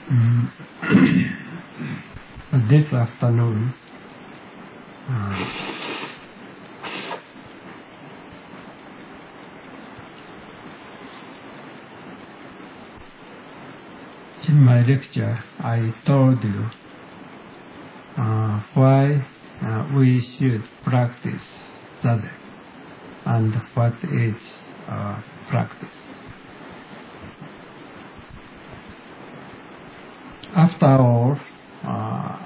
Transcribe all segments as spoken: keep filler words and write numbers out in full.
Mm. This afternoon, uh, in my lecture, I told you uh, why uh, we should practice Zazen and what is uh, practice. After all, uh,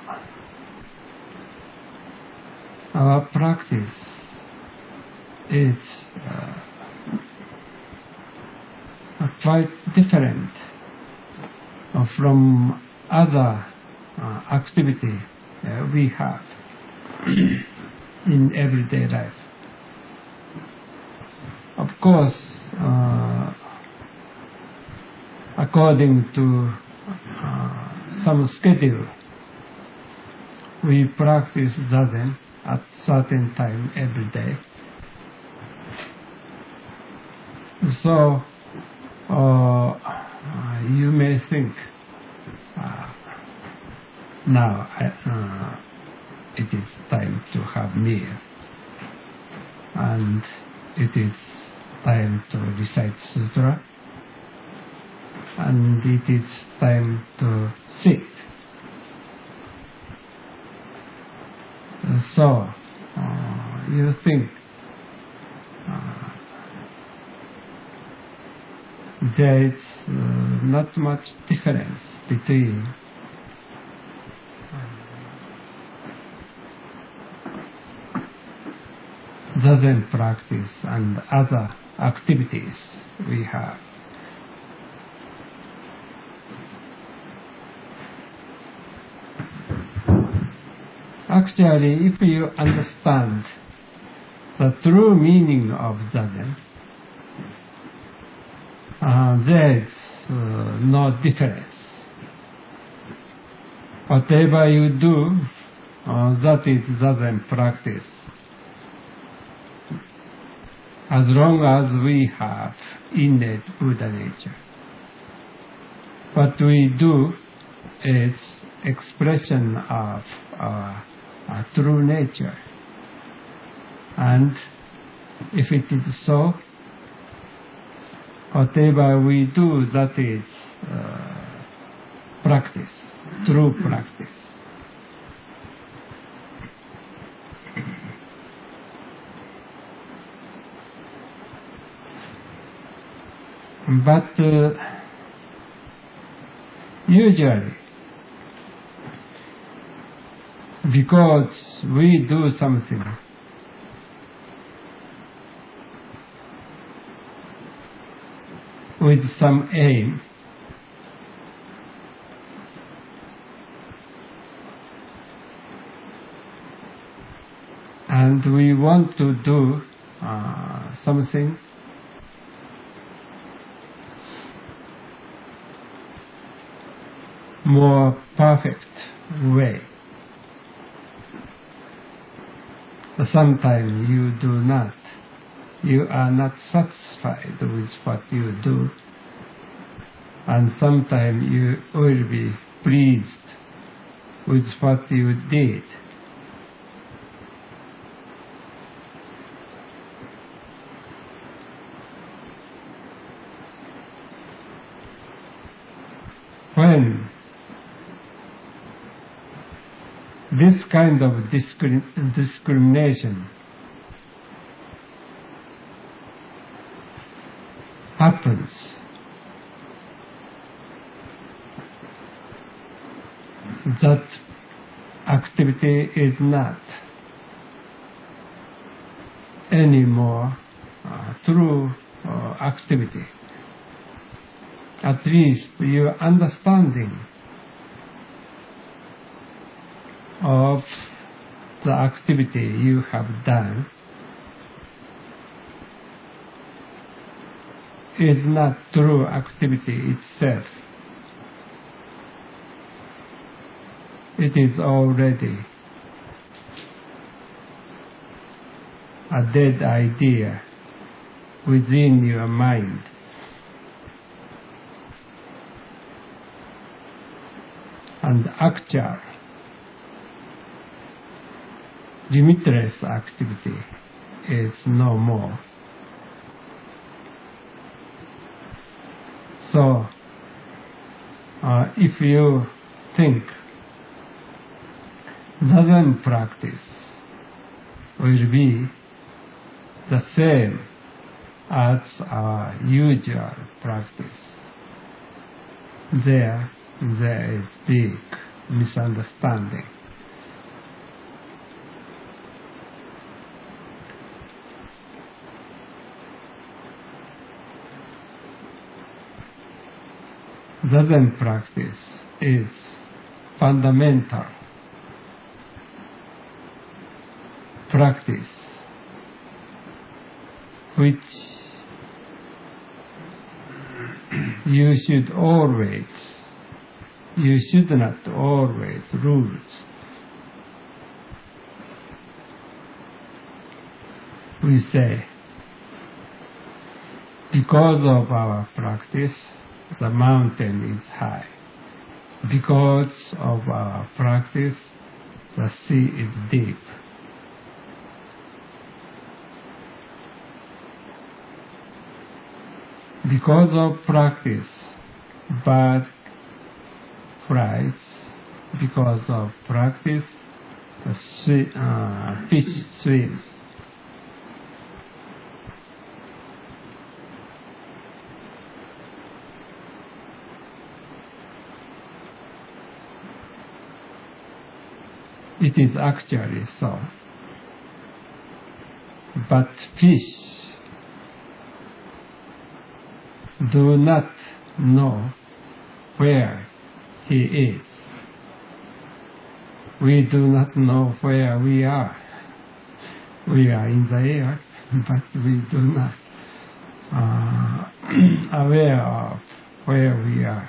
our practice is uh, quite different from other uh, activity uh, we have in everyday life. Of course, uh, according to uh, some schedule, we practice Zazen at certain time every day. So uh, you may think, uh, now uh, it is time to have meal, and it is time to recite sutra, and it is time to sit. So uh, you think uh, there is uh, not much difference between Zazen practice and other activities we have. Actually, if you understand the true meaning of Zazen, uh, there is uh, no difference. Whatever you do, uh, that is Zazen practice. As long as we have innate Buddha nature. What we do is expression of our, our true nature. And if it is so, whatever we do, that is uh, practice, true practice. But uh, usually, because we do something with some aim, and we want to do uh, something more perfect way. Sometimes you do not. You are not satisfied with what you do. And sometimes you will be pleased with what you did. When this kind of discrim- discrimination happens, that activity is not anymore uh, true uh, activity. At least your understanding of the activity you have done is not true activity itself. It is already a dead idea within your mind. and actual, limitless activity is no more. So, uh, if you think Zazen practice will be the same as our usual practice, there, there is big misunderstanding. Zazen practice is fundamental practice which you should always, you should not always lose. We say, because of our practice, the mountain is high. Because of our practice, the sea is deep. Because of practice, bird flies. Because of practice, the swi- uh, fish swims. It is actually so. But fish do not know where he is. We do not know where we are. We are in the air, but we do not uh, aware of where we are,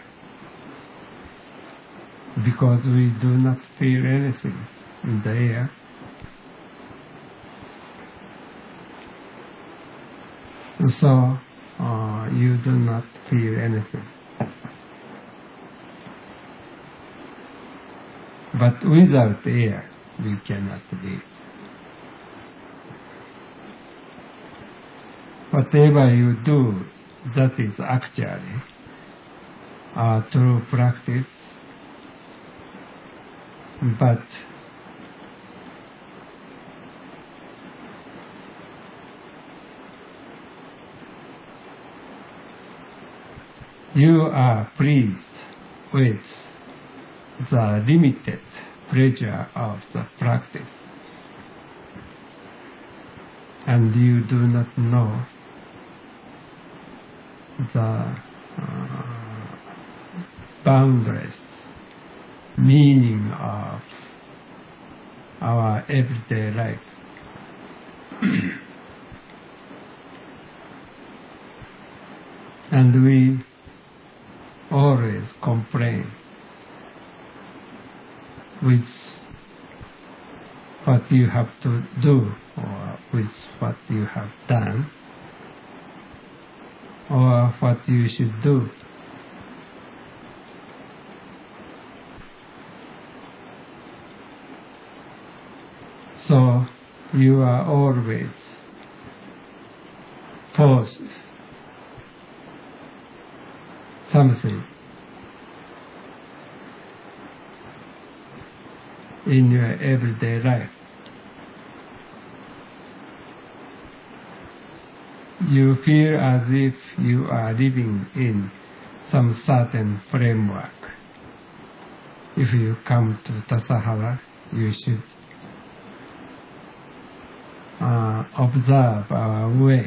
because we do not feel anything in the air. So uh, you do not feel anything. But without air, we cannot live. Whatever you do, that is actually a true practice. But you are pleased with the limited pleasure of the practice, and you do not know the uh, boundless meaning of our everyday life. And we always complain with what you have to do, or with what you have done, or what you should do. So you are always forced something in your everyday life. You feel as if you are living in some certain framework. If you come to Tassajara, you should uh, observe our way.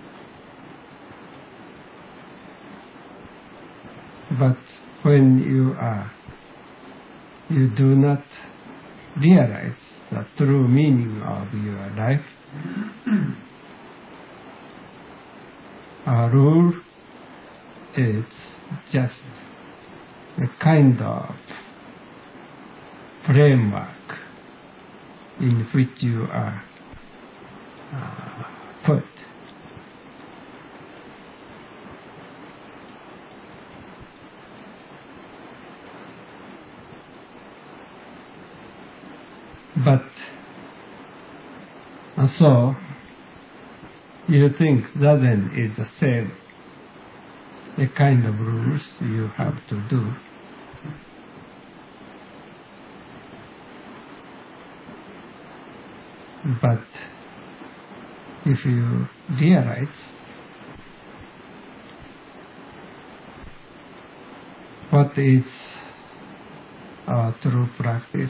But when you are, you do not realize the true meaning of your life. Our rule is just a kind of framework in which you are uh, put. But and so you think Zazen is the same, a kind of rules you have to do. But if you realize what is our true practice,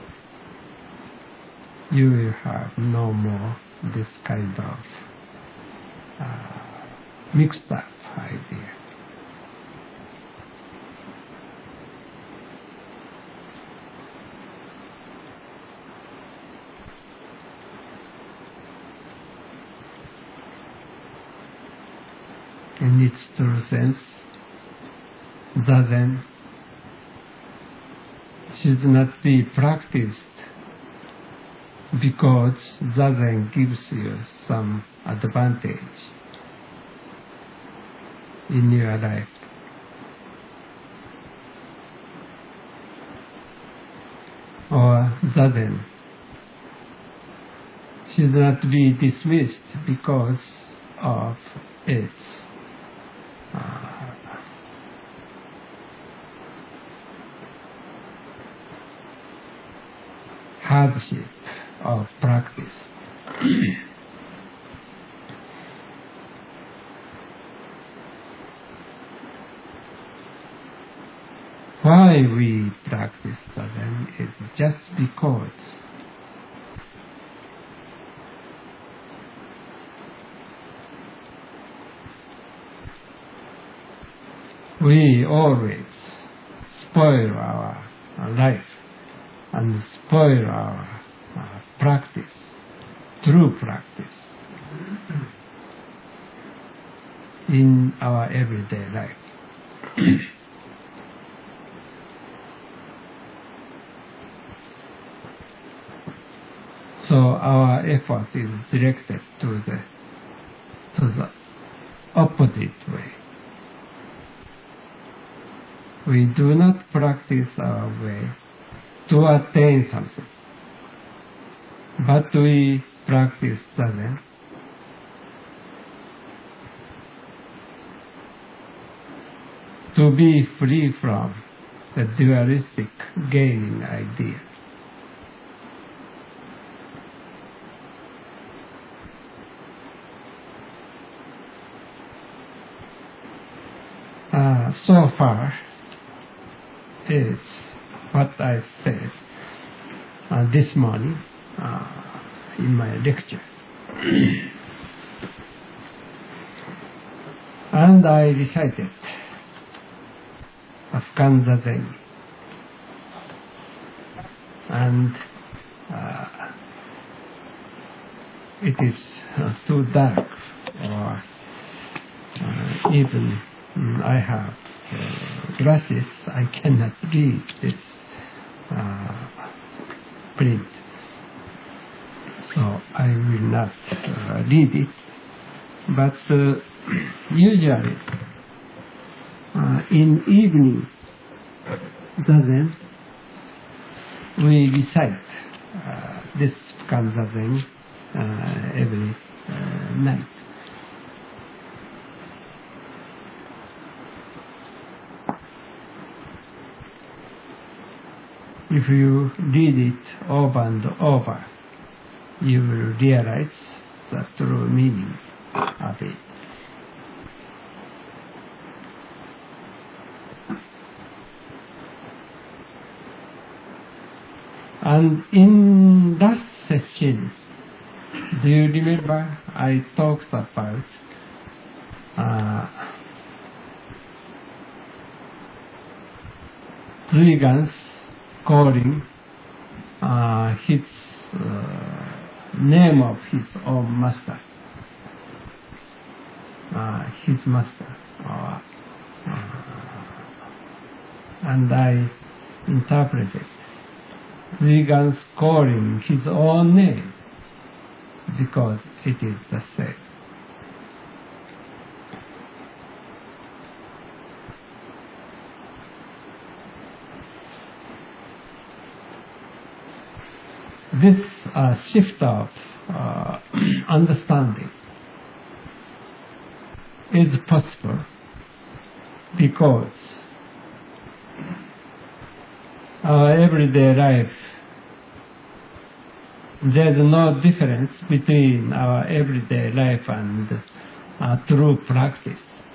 you will have no more this kind of uh, mixed up idea. In its true sense, Zazen should not be practiced because Zazen gives you some advantage in your life. Or Zazen should not be dismissed because of its uh, hardship of practice. Why we practice Zazen is just because we always spoil our life and spoil our uh, practice, true practice, in our everyday life. So our effort is directed to the to the opposite way. We do not practice our way to attain something, but we practice Zazen to be free from the dualistic gaining idea. Uh, so far, is what I said uh, this morning uh, in my lecture. And I recited Afghan Zazen. And uh, it is uh, too dark, or uh, even um, I have uh, glasses, I cannot read this uh, print. So I will not uh, read it. But uh, usually uh, in evening Zazen, we recite uh, this Afghan Zazen uh, every uh, night. If you read it over and over, you will realize the true meaning of it. And in last session, do you remember I talked about uh, Zhuigans calling uh, his uh, name of his own master, uh, his master, uh, uh, and I interpreted Zhuigans calling his own name because it is the same. this uh, shift of uh, understanding is possible because our everyday life, there's no difference between our everyday life and uh, true practice.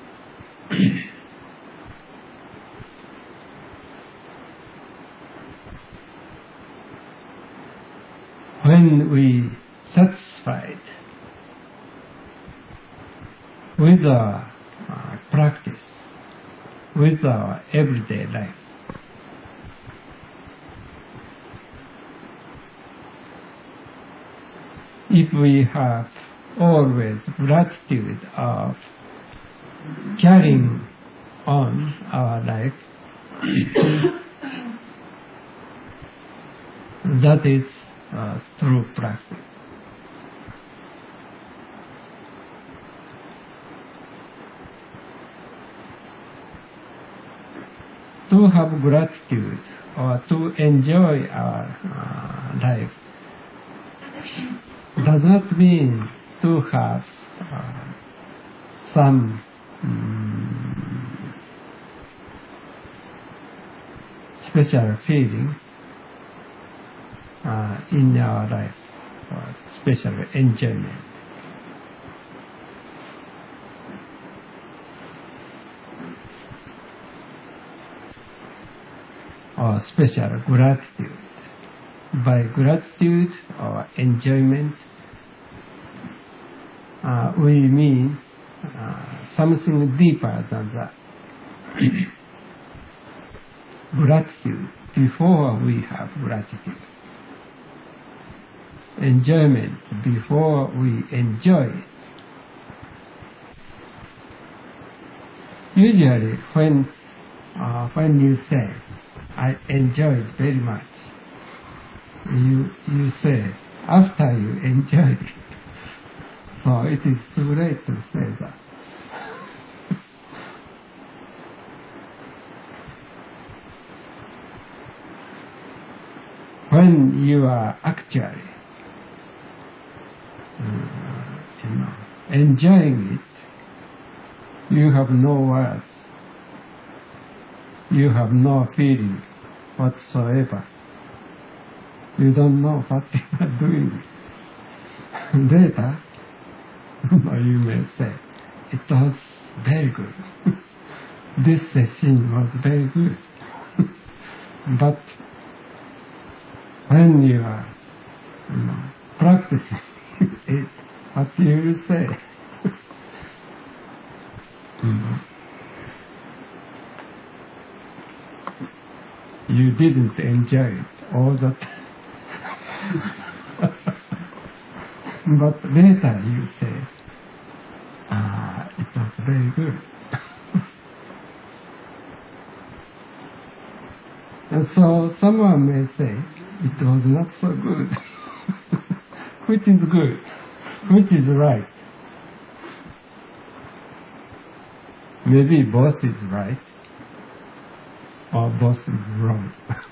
When we satisfied with our uh, practice, with our everyday life, if we have always gratitude of carrying on our life, that is uh, true practice. To have gratitude or to enjoy our uh, life does not mean to have uh, some um, special feeling uh, in our life, or special enjoyment. Or special gratitude. By gratitude or enjoyment, uh, we mean uh, something deeper than that. Gratitude before we have gratitude. Enjoyment before we enjoy it. Usually when, uh, when you say, I enjoyed very much, you, you say, after you enjoyed it. So it is too late to say that. When you are actually uh, you know, enjoying it, you have no words, you have no feeling whatsoever. You don't know what you are doing. Later, you may say, it was very good. This session was very good. But when you are you know, practicing it, what you will say? mm. You didn't enjoy it all the time. But later you say, ah, it was very good. And so someone may say, it was not so good. Which is good? Which is right? Maybe both is right, or both is wrong.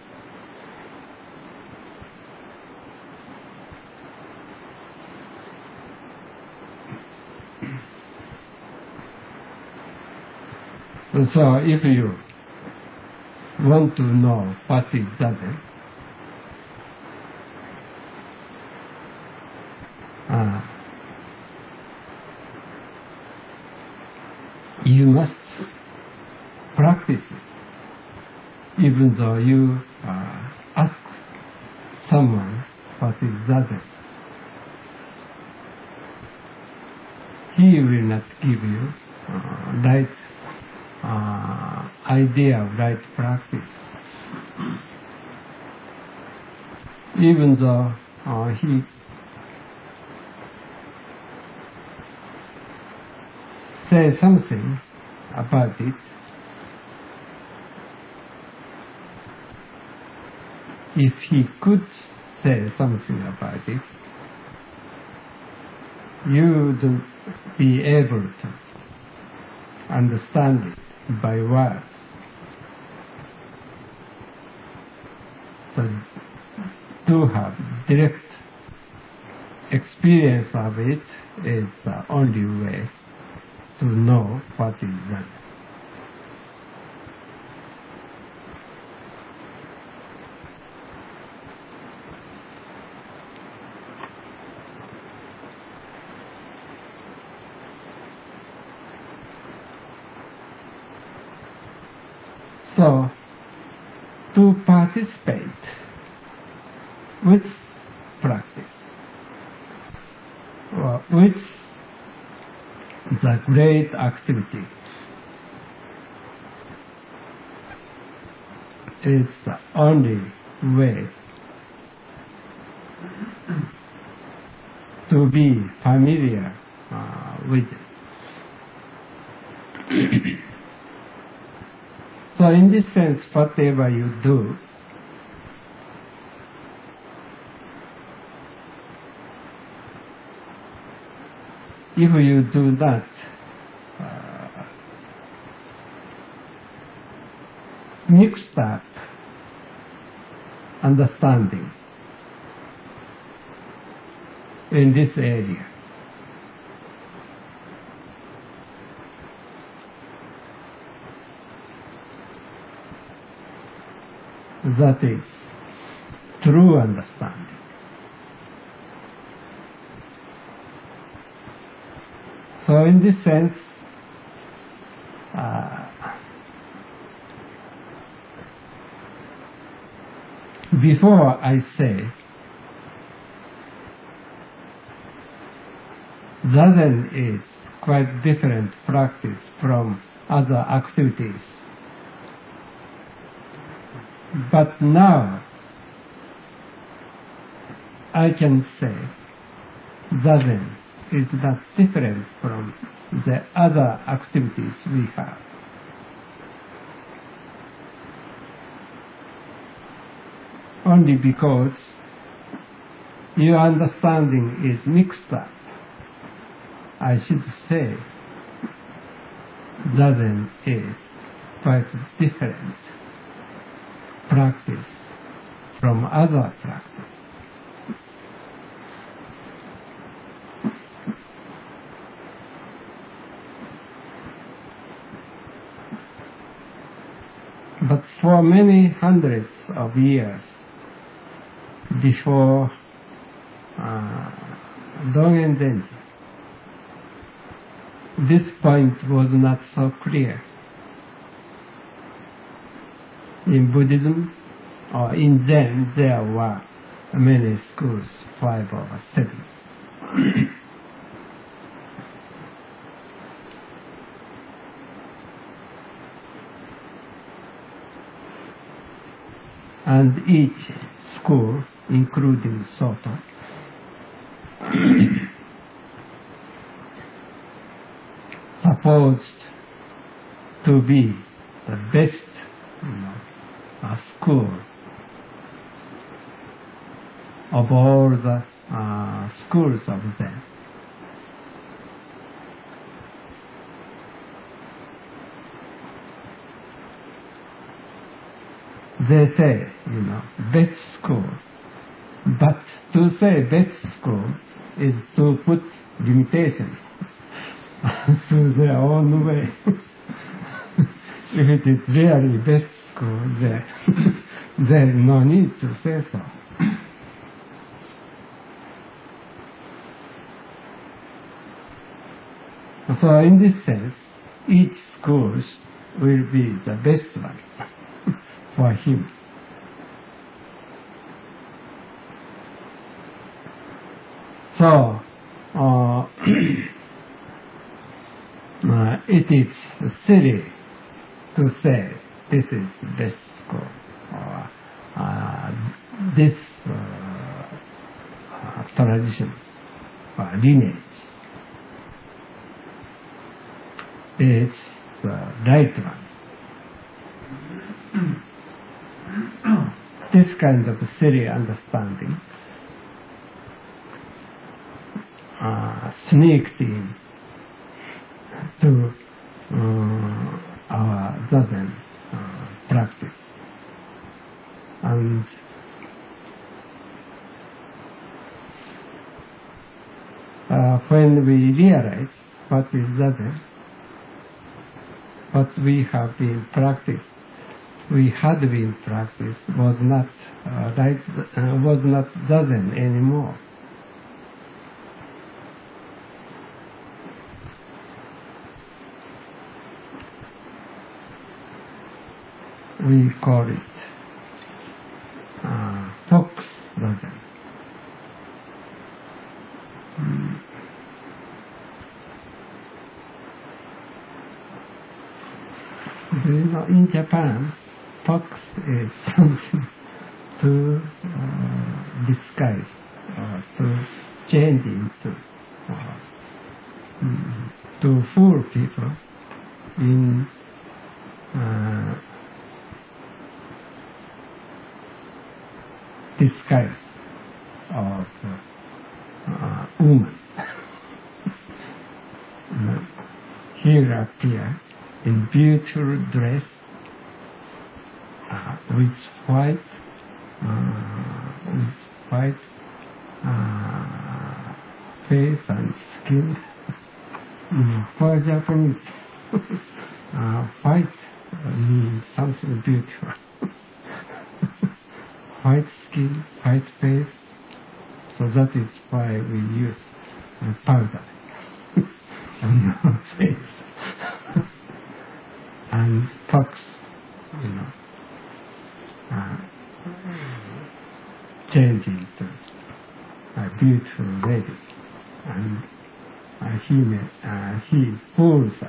And so if you want to know what is Zazen, uh, you must practice it, even though you uh, ask someone what is Zazen. He will not give you uh, right uh, idea of right practice. Even though uh, he say something about it, if he could say something about it, you wouldn't be able to understand it by words. So to have direct experience of it is the only way to know what is Zen. So, to participate with practice, or with the great activity, is the only way to be familiar uh, with it. So in this sense, whatever you do, if you do not uh, mixed up understanding in this area, that is true understanding. So in this sense, uh, before I say Zazen is quite different practice from other activities, but now I can say Zazen is not different from the other activities we have. Only because your understanding is mixed up, I should say Zazen is quite different practice from other practice. But for many hundreds of years before uh, Dogen Zenji, this point was not so clear. In Buddhism or in Zen, there were many schools, five or seven. And each school, including Soto, supposed to be the best, you know, uh, school of all the uh, schools of Zen. They say, you know, best school. But to say best school is to put limitation to their own way. If it is really best school, there there is no need to say so. So in this sense, each school will be the best one for him. So, uh, uh, it is silly to say this is the best school, or uh, this uh, uh, tradition or lineage is the right one. This kind of silly understanding uh, sneaked in to uh, our Zazen uh, practice, and when we realize what is zazen, what we have been practiced, we had been practiced was not uh, like uh, was not zazen anymore. We call it uh, fox zazen. Mm. Do you know, in Japan, fox is something to uh, disguise, or to change into, or, mm, to fool people in uh, disguise of uh, woman. He'll appear in beautiful dress uh, with white, uh, with white uh, face and skin. Mm, for Japanese, uh, white means something beautiful. White skin, white face, so that is why we use uh, powder on our face. And fox, you know, uh, change into a beautiful lady, and uh, he, may, uh, he fools us.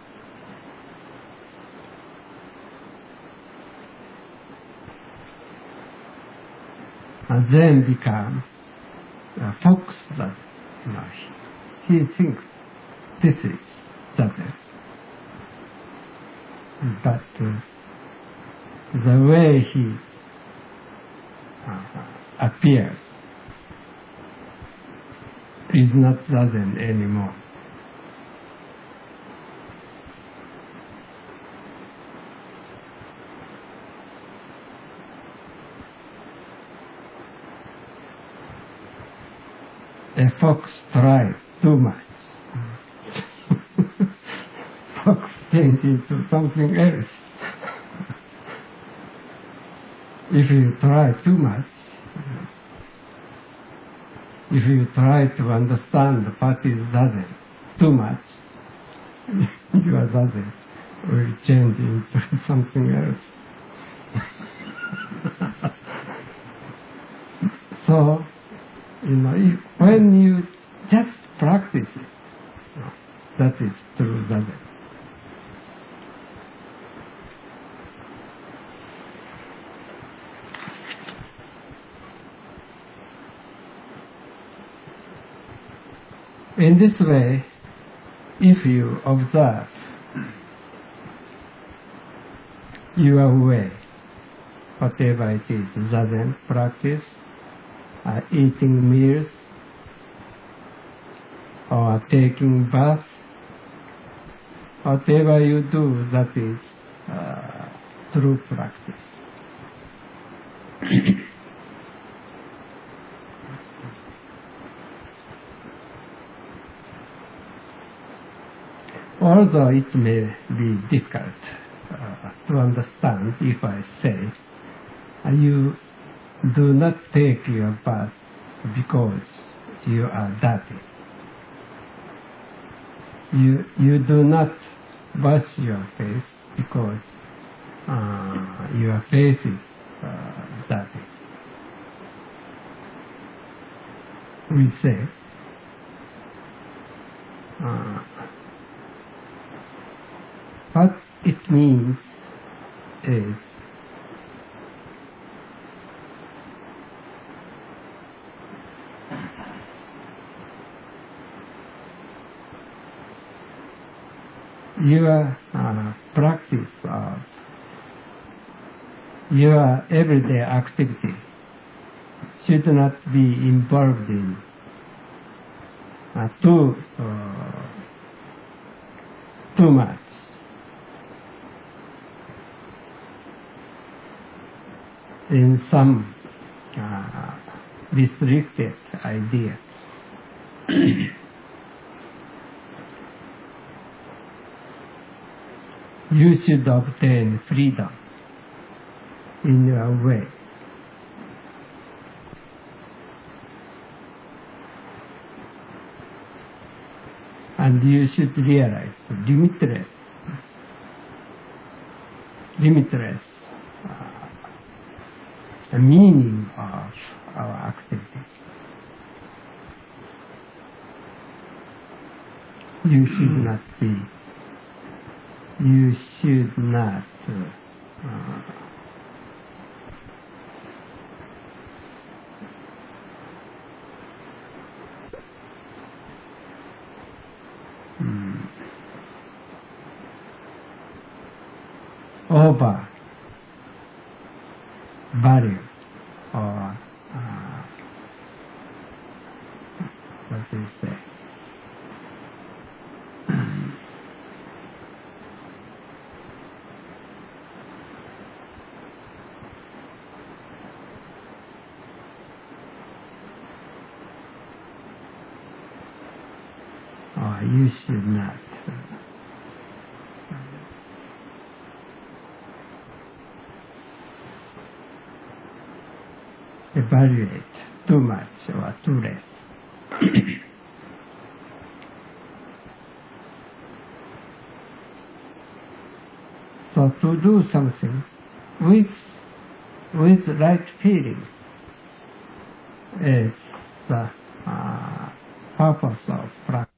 And then become a fox that, you know, he, he thinks this is zazen. But uh, the way he uh, appears is not zazen anymore. A fox tries too much. Fox changes into something else. If you try too much, if you try to understand what is zazen too much, your zazen will change into something else. So, you know, if, when you just practice it, that is true zazen. In this way, if you observe your way, whatever it is, zazen practice, uh, eating meals, or taking bath, whatever you do, that is uh, true practice. Although it may be difficult uh, to understand if I say, uh, you do not take your bath because you are dirty. You, you do not wash your face because uh, your face is uh, dirty. We say, uh, what it means is your uh, practice of your everyday activity should not be involved in uh, too uh, too much. In some uh, restricted idea. you should obtain freedom in your way. And you should realize limitless, limitless uh, the meaning of our activity. You should not be, you should not uh, mm, over value or uh, what do you say? Or you should not evaluate too much or too less. So to do something with with right feeling is the uh, purpose of practice.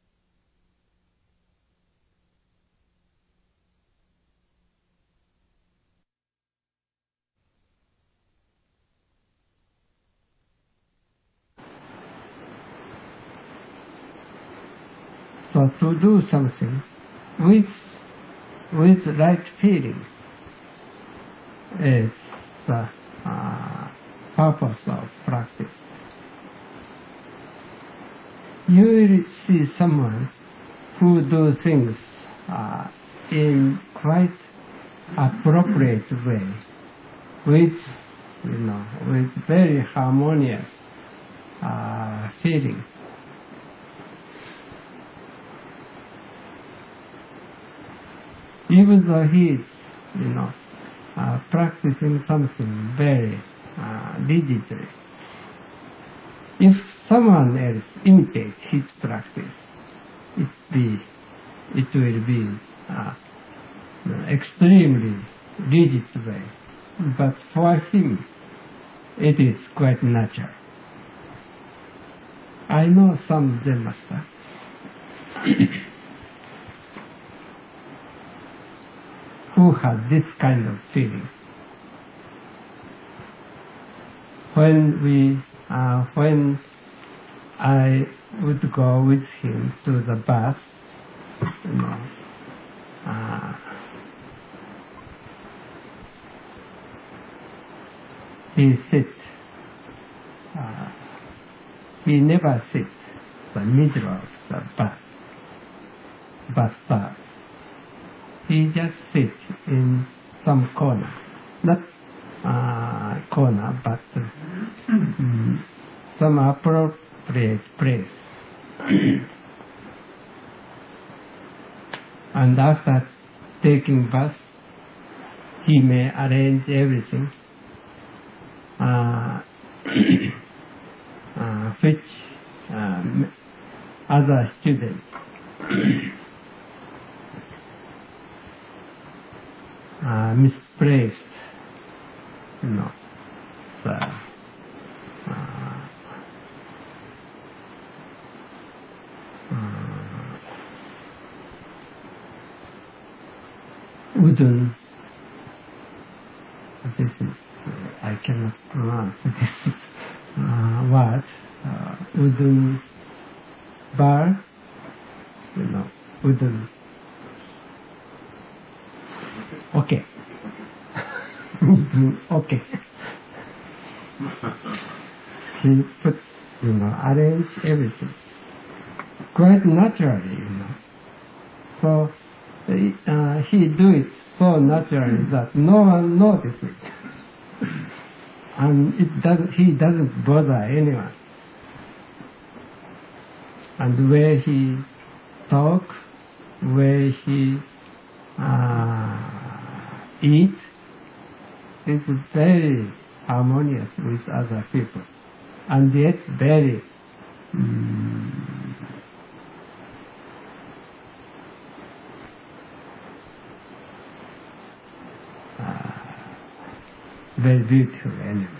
So to do something with with right feeling is the uh, purpose of practice. You will see someone who do things uh, in quite appropriate way, with you know with very harmonious uh, feeling. Even though he is, you know, uh, practicing something very uh, rigidly, if someone else imitates his practice, it be, it will be uh, extremely rigid way. But for him, it is quite natural. I know some Zen master. who had this kind of feeling. When we, uh, when I would go with him to the bath, you know, uh, he sits, uh, he never sits the middle of the bath, bathtub. He just sits in some corner, not uh, corner, but uh, mm, some appropriate place. And after taking bath, he may arrange everything, uh, uh, which um, other students uh, misplaced, you know, the, uh, uh, wooden, this is, I cannot pronounce this uh, word, uh, wooden bar, you know, wooden, okay, wooden, okay. He put, you know, arrange everything quite naturally, you know. So uh, he do it so naturally that no one notices it, and it doesn't. He doesn't bother anyone. And where he talk, where he uh, eat, is very harmonious with other people, and yet very um, uh, very beautiful anyway.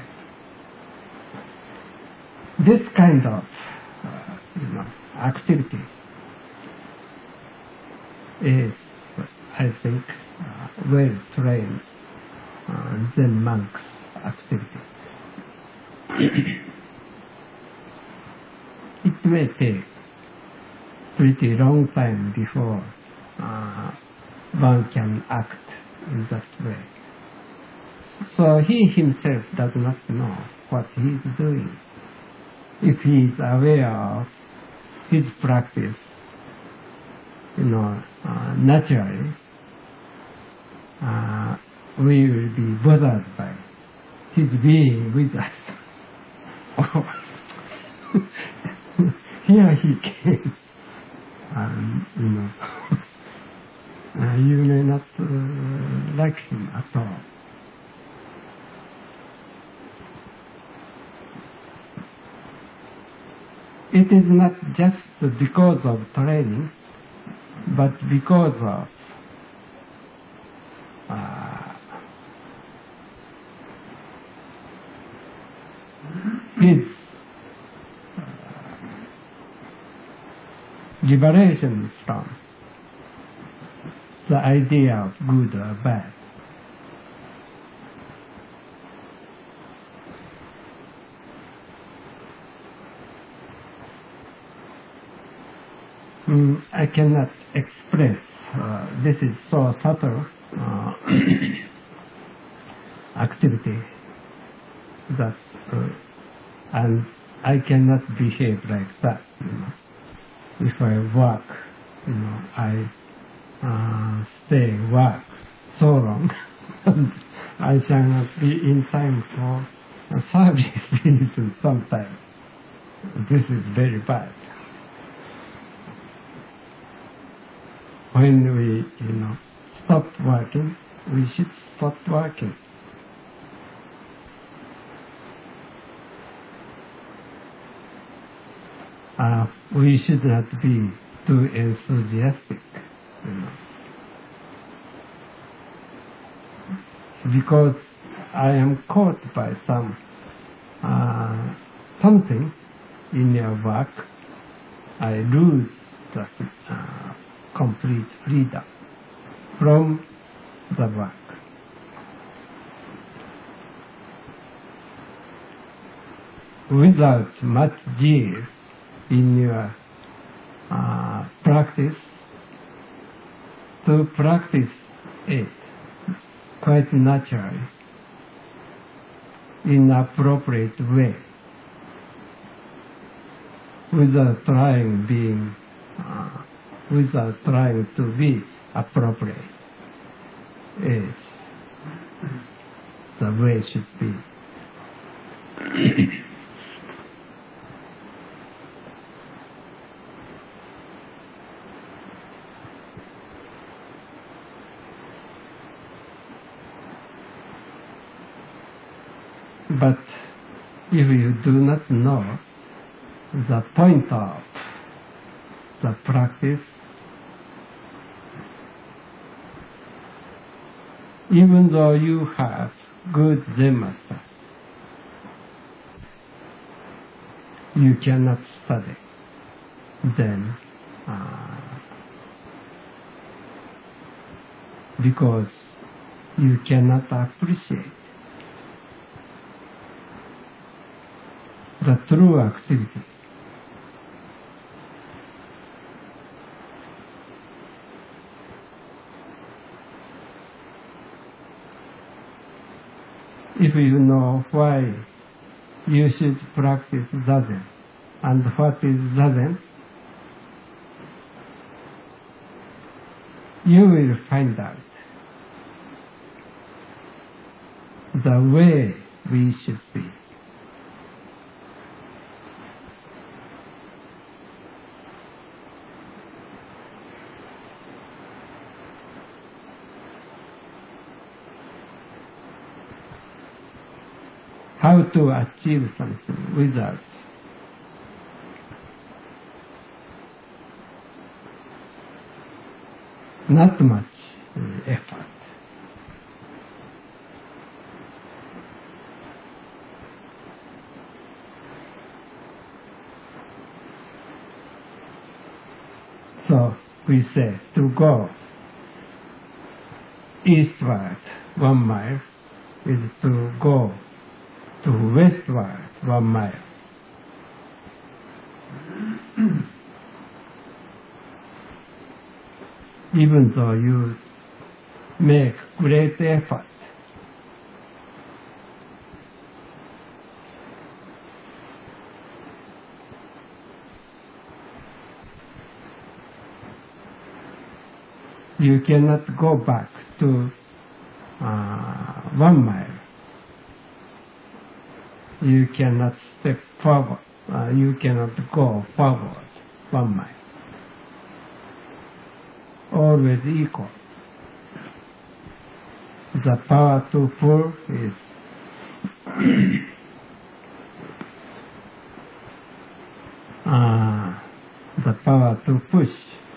This kind of uh, you know, activity is, I think, uh, well trained uh, Zen monks' activity. It may take pretty long time before uh, one can act in that way. So he himself does not know what he is doing. If he is aware of his practice, you know, uh, naturally, uh, we will be bothered by his being with us. Here he came, um, you know, uh, you may not uh, like him at all. It is not just because of training, but because of uh, his uh, liberation from the idea of good or bad. Mm, I cannot express. Uh, this is so subtle uh, activity that, uh, and I cannot behave like that. You know, if I work, you know, I uh, stay work so long, and I shall not be in time for a service reason sometimes. This is very bad. When we, you know, stop working, we should stop working. Uh, we should not be too enthusiastic, you know. Because I am caught by some uh, something in your work, I lose the uh, complete freedom from the work. Without much zeal in your uh, practice, to practice it quite naturally, in appropriate way, without trying being, uh, without trying to be appropriate, is the way it should be. But if you do not know the point of the practice, even though you have good Zen master, you cannot study. Then, uh, because you cannot appreciate the true activity. If you know why you should practice Zazen and what is Zazen, you will find out the way we should be. how to achieve something without not much uh, effort. So we say to go eastward one mile is to go to westward one mile. Even though you make great effort, you cannot go back to uh, one mile. You cannot step forward. Uh, you cannot go forward one mile. Always equal. The power to pull is uh, the power to push.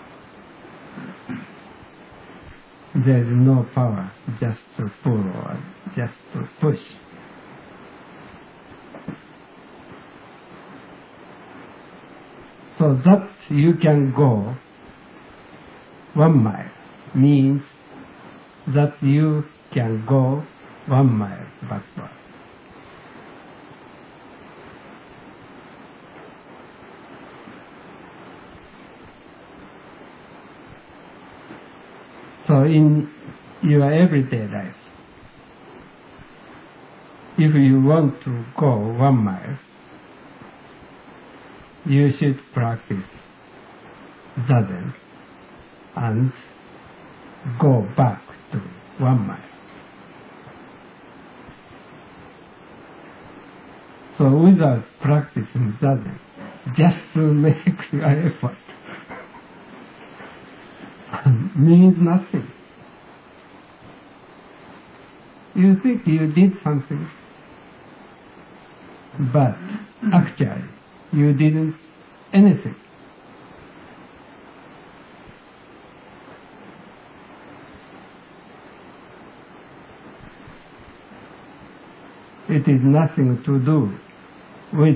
There is no power just to pull or just to push. So that you can go one mile means that you can go one mile backward. So in your everyday life, if you want to go one mile, you should practice zazen and go back to one mile. So without practicing zazen, just to make your effort means nothing. You think you did something, but actually you didn't anything. It is nothing to do with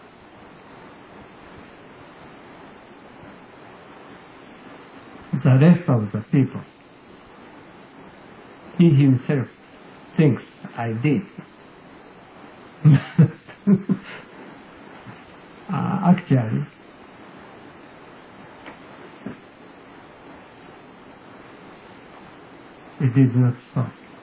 the rest of the people. He himself thinks I did. uh, actually, it is not so.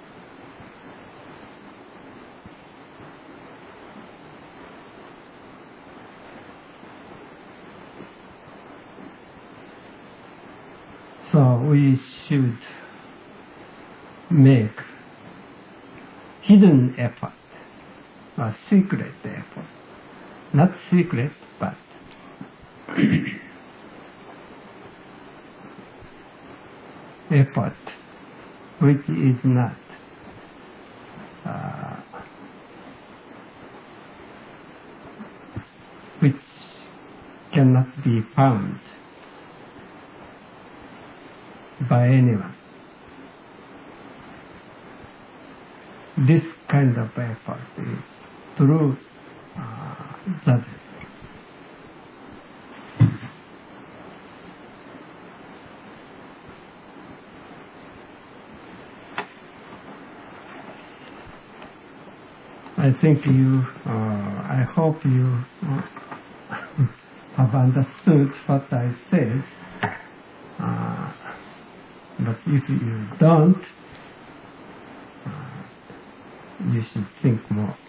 So we should make hidden effort, or secret effort. Not secret, but effort which is not uh, which cannot be found by anyone. This kind of effort is through uh, zazen. I think you, uh, I hope you uh, have understood what I said. Uh, but if you don't, uh, you should think more.